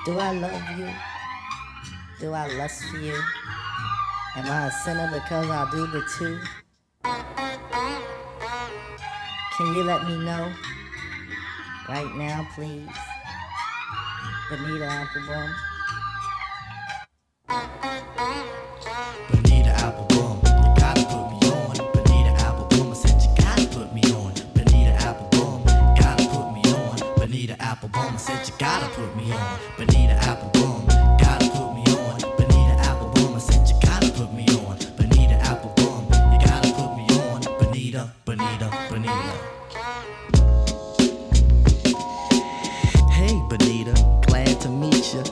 Do I love you? Do I lust for you? Am I a sinner because I do the two? Can you let me know? Right now, please. Bonita Applebum. Bonita Applebum, you gotta put me on. Bonita Applebum, I said you gotta put me on. Bonita Applebum, gotta put me on. Bonita Applebum, I said you gotta put me on. Bonita Applebum, gotta put me on. Bonita Applebum, I said you gotta put me on. Bonita Applebum, you gotta put me on. Bonita, Bonita, Bonita. Hey Bonita, glad to meet ya.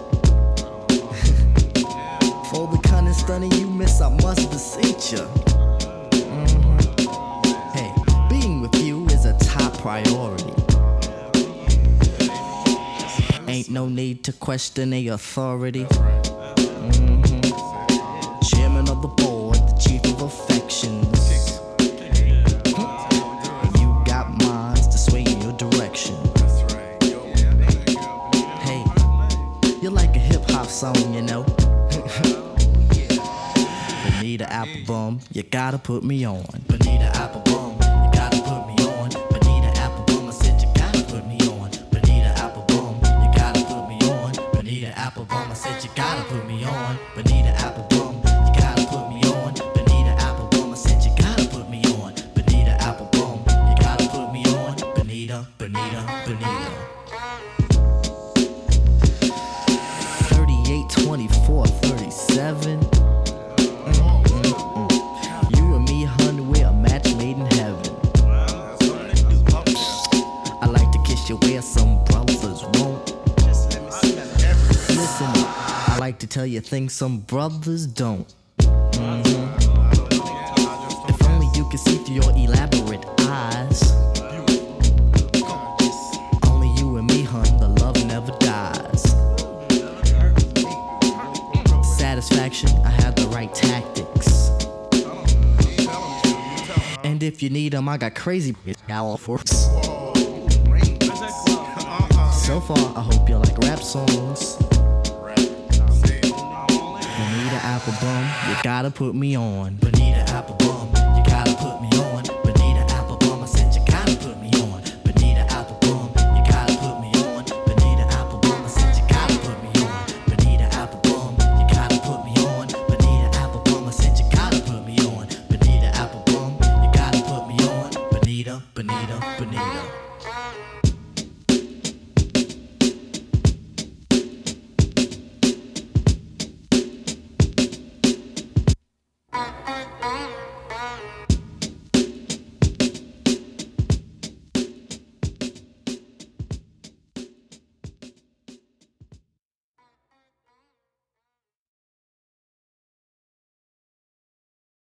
For the cunning stunning you miss, I must beseech ya. Hey, being with you is a top priority. Ain't no need to question the authority. Chairman of the board, the chief of affections. You got minds to sway in your direction. Hey, you're like a hip-hop song, you know. Bonita Applebum, you gotta put me on. Bonita Applebum, you gotta put me on. Bonita Applebum, I said you gotta put me on. Bonita Applebum, you gotta put me on. Bonita Applebum, I said you gotta put me on. Bonita Applebum, you gotta put me on. Bonita Applebum, I said you gotta put me on. Bonita Applebum, you gotta put me on. Bonita, Bonita, Bonita. 38, 24, 37. You and me, honey, we're a match made in heaven. I like to kiss you where some brothers won't. Listen up, I like to tell you things some brothers don't. If only you could see through your elaborate eyes. Only you and me, hun, the love never dies. Satisfaction, I have the right tactics. And if you need them, I got crazy all for us. So far, I hope you like rap songs. Bonita Applebum, you gotta put me on.